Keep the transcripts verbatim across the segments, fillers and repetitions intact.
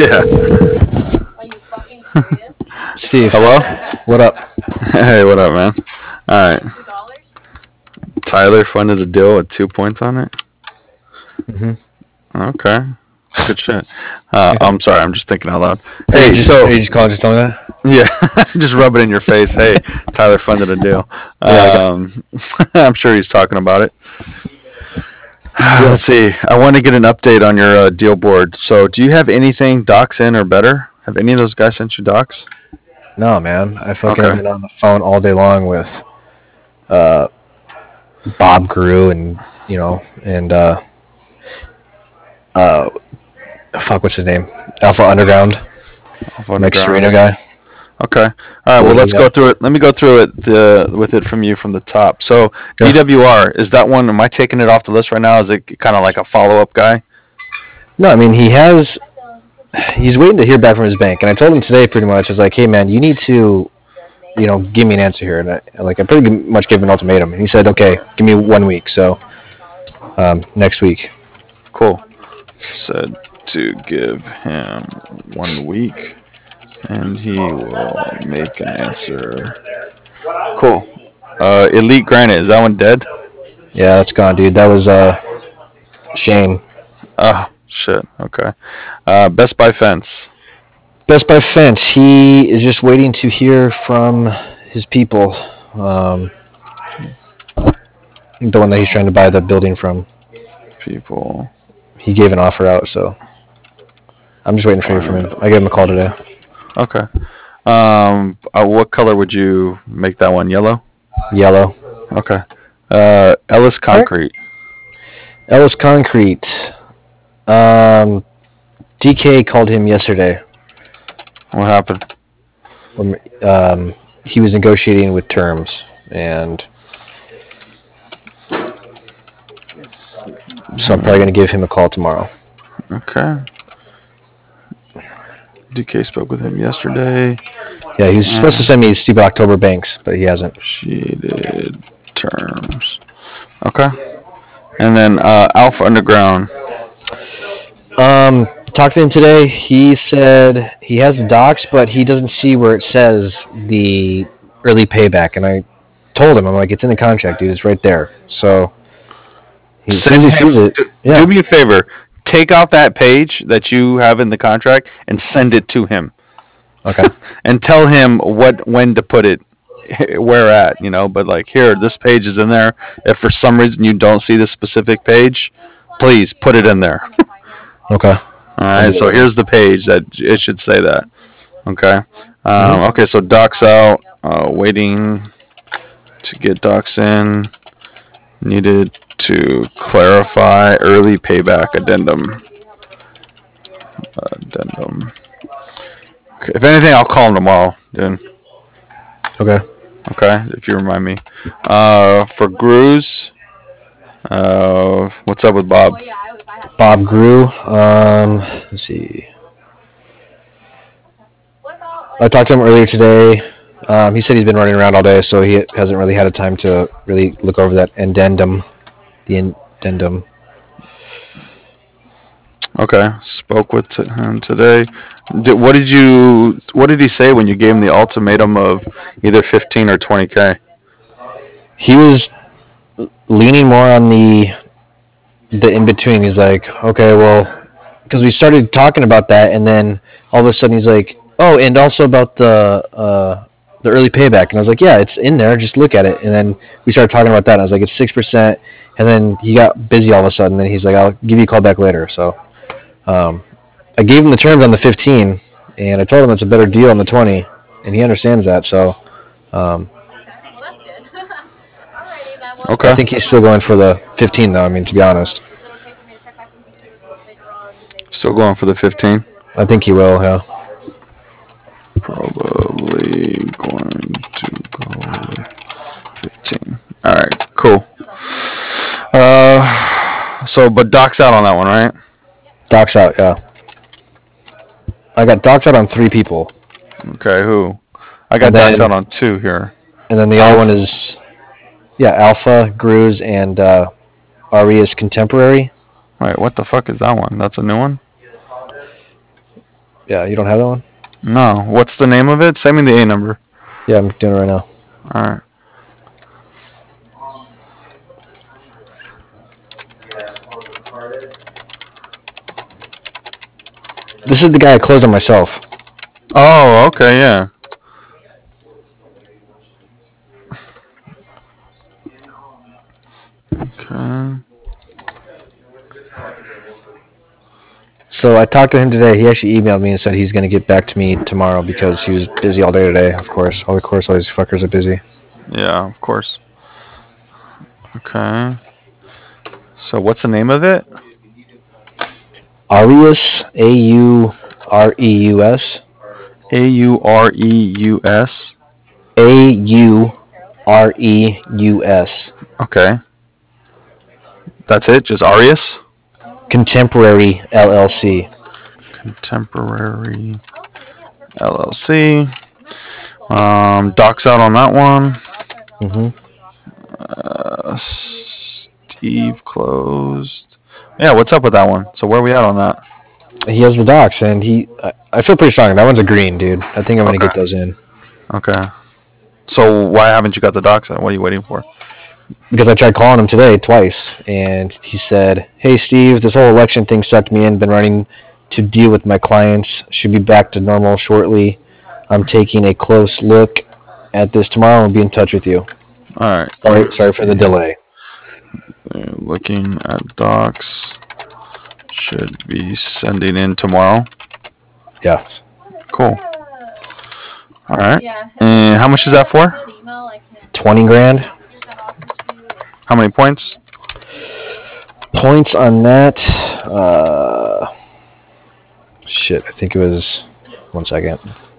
Yeah. Are you fucking serious? Steve. Hello? What up? Hey, what up, man? All right. Two dollars? Tyler funded a deal with two points on it. Mm-hmm. Okay. Good shit. Uh, I'm sorry. I'm just thinking out loud. Are you Hey, just, so are you just calling just telling me that? yeah, just rub it in your face. Hey, Tyler funded a deal. Yeah, I got- Um, I'm sure he's talking about it. Let's see. I want to get an update on your uh, deal board. So, do you have anything docs in or better? Have any of those guys sent you docs? No, man. I fucking Okay. been on the phone all day long with uh, Bob Grew and, you know, and uh, uh, fuck, what's his name? Alpha Underground. Off Mike Underground. Sereno guy. Okay. All right. Well, Yeah, let's yeah. go through it. Let me go through it the, with it from you from the top. So, Yeah. D W R, is that one? Am I taking it off the list right now? Is it kind of like a follow up guy? No, I mean, he has, he's waiting to hear back from his bank. And I told him today pretty much, I was like, hey, man, you need to, you know, give me an answer here. And I, like, I pretty much gave him an ultimatum. And he said, okay, give me one week. So, um, next week. Cool. Said to give him one week, and he will make an answer. Cool. Uh, Elite Granite, is that one dead? Yeah, that's gone, dude. That was, uh, Shane. Oh, shit. Okay. Uh, Best Buy Fence. Best Buy Fence. He is just waiting to hear from his people. Um, the one that he's trying to buy the building from. People. He gave an offer out, so I'm just waiting to hear from him. I gave him a call today. Okay. Um, uh, what color would you make that one? Yellow? Yellow. Okay. Uh, Ellis Concrete. Ellis Concrete. Um, D K called him yesterday. What happened? Um, he was negotiating with terms, and so I'm probably going to give him a call tomorrow. Okay. D K spoke with him yesterday. Yeah, he was supposed to send me stupid October banks, but he hasn't. Negotiated terms. Okay. And then uh, Alpha Underground. Um, talked to him today. He said he has the docs, but he doesn't see where it says the early payback. And I told him, I'm like, it's in the contract, dude. It's right there. So he Send says he him, sees it. do, Yeah. do me a favor. Take out that page that you have in the contract and send it to him. Okay. And tell him what when to put it where at, you know, but like here, this page is in there. If for some reason you don't see this specific page, please put it in there. Okay. All right, so here's the page that it should say that. Okay. Um, okay, so docs out. Uh, waiting to get docs in. Needed to clarify early payback addendum. Addendum. Okay, if anything, I'll call him tomorrow, dude. Okay. Okay, if you remind me. Uh, for Grooves, uh, what's up with Bob? Bob Grew. Um, let's see. I talked to him earlier today. Um, he said he's been running around all day, so he hasn't really had a time to really look over that addendum. The addendum. Okay, spoke with t- him today. Did, what did you? What did he say when you gave him the ultimatum of either fifteen or twenty k? He was leaning more on the the in between. He's like, okay, well, because we started talking about that, and then all of a sudden he's like, oh, and also about the uh, the early payback, and I was like, yeah, it's in there. Just look at it. And then we started talking about that. And I was like, it's six percent. And then he got busy all of a sudden. And he's like, I'll give you a call back later. So um, I gave him the terms on the fifteen, and I told him it's a better deal on the twenty, and he understands that. So. Um, Well, that's good. Alrighty, then. Well, Okay. I think he's still going for the fifteen, though. I mean, to be honest. is it okay for me to check back with you later on? Maybe Still going for the fifteen. I think he will, yeah. Probably going to go with fifteen. All right, cool. Uh, so but Doc's out on that one, right? Doc's out, yeah. I got Doc's out on three people. Okay, who? I got And then- Doc's out on two here. And then the other one is, yeah, Alpha, Grooves, and uh, Arias Contemporary. Wait, what the fuck is that one? That's a new one? Yeah, you don't have that one? No. What's the name of it? Send me the A number. Yeah, I'm doing it right now. All right. This is the guy I closed on myself. Oh, okay, yeah. Okay. So I talked to him today. He actually emailed me and said he's going to get back to me tomorrow because he was busy all day today, of course. All of course, all these fuckers are busy. Yeah, of course. Okay. So what's the name of it? Aureus, A U R E U S. A U R E U S. A U R E U S. Okay. That's it? Just Arius? Contemporary L L C. Contemporary L L C. Um, docs out on that one. Mm-hmm. Uh, Steve closed. Yeah, what's up with that one? So where are we at on that? He has the docs, and he. I, I feel pretty strong. That one's a green, dude. I think I'm going to Okay. get those in. Okay. So why haven't you got the docs in? What are you waiting for? Because I tried calling him today twice, and he said, "Hey, Steve, this whole election thing sucked me in. Been running to deal with my clients. Should be back to normal shortly. I'm taking a close look at this tomorrow and be in touch with you. All right. Sorry, sorry for the delay." Looking at docs. Should be sending in tomorrow. Yeah. Cool. All right. Yeah. And how much is that for? Good email, I can Twenty grand. get that offer to you. How many points? Points on that. Uh, shit, I think it was. One second.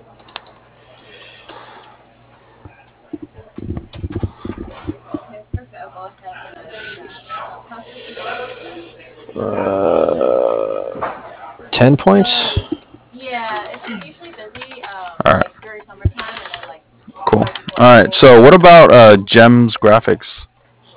Okay, perfect. I'll go ahead and send that. How soon can you get it? Uh, ten points. Yeah, it's usually busy, um, All right. like during summertime, and then like Cool. right before All right. So what about uh, Gems Graphics?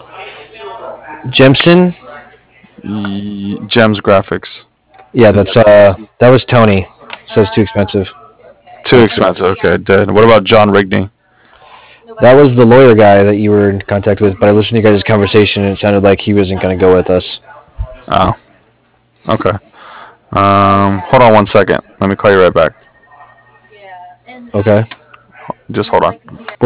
Jemson. Y- Gems Graphics. Yeah, that's uh, that was Tony. Says too expensive. Okay. Too expensive. Okay, dead. What about John Rigney? That was the lawyer guy that you were in contact with, but I listened to you guys' conversation and it sounded like he wasn't going to go with us. Oh. Okay. Um, hold on one second. Let me call you right back. Yeah, and Okay. Just hold on.